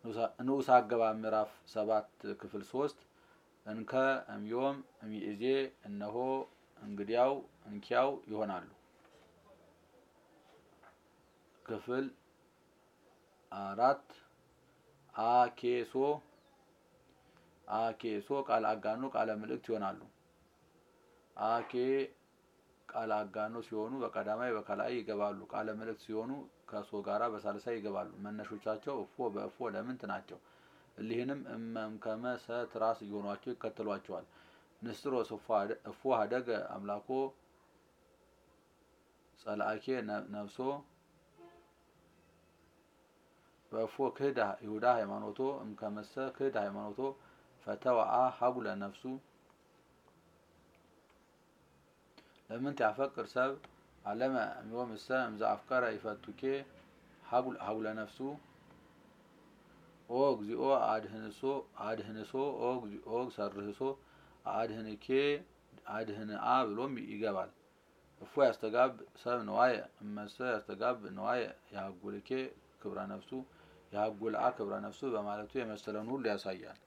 ንዑስ አገባብ ምዕራፍ 7 ክፍል 3 እንከ እምዮም እምይእዜ እነሆ እንግዲያው እንኪያው ይሆናሉ። ክፍል 4 አኬሶ ቃል አጋኖ ቃለ ምልእክት ይሆናሉ። አኬ ቃል አጋኖ ሲሆኑ በቀዳማይ በከላይ ይገባሉ። ቃለ ምልእክት ሲሆኑ ከሶ ጋራ በሳልሳይ ይገባሉ። መነሾቻቸው እፎ በእፎ ለምንት ናቸው። እሊህንም እመምከመ ሰትራስ እየሆኗቸው ይከተሏቸዋል። ንስጥሮስ እፎ ሀደገ አምላኮ ጸላአኬ ነፍሶ በእፎ ክህዳ ይሁዳ ሃይማኖቶ እምከመሰ ክህዳ ሃይማኖቶ ፈተወአ ሀጉለ ነፍሱ ለምንት ያፈቅር ሰብ አለመ እምዮምሰ እምዘ አፍቀረ ይፈቱኬ ሀጉለ ነፍሱ ኦ እግዚኦ አድህንሶ ኦ ሰርህሶ አድህንኬ አድህንአ ብሎም ይገባል። እፎ ያስተጋብ ሰብ ነዋየ እመሰ ያስተጋብ ነዋየ ያጉልኬ ክብረ ነፍሱ ያጉልአ ክብረ ነፍሱ በማለቱ የመሰለውን ሁሉ ያሳያል።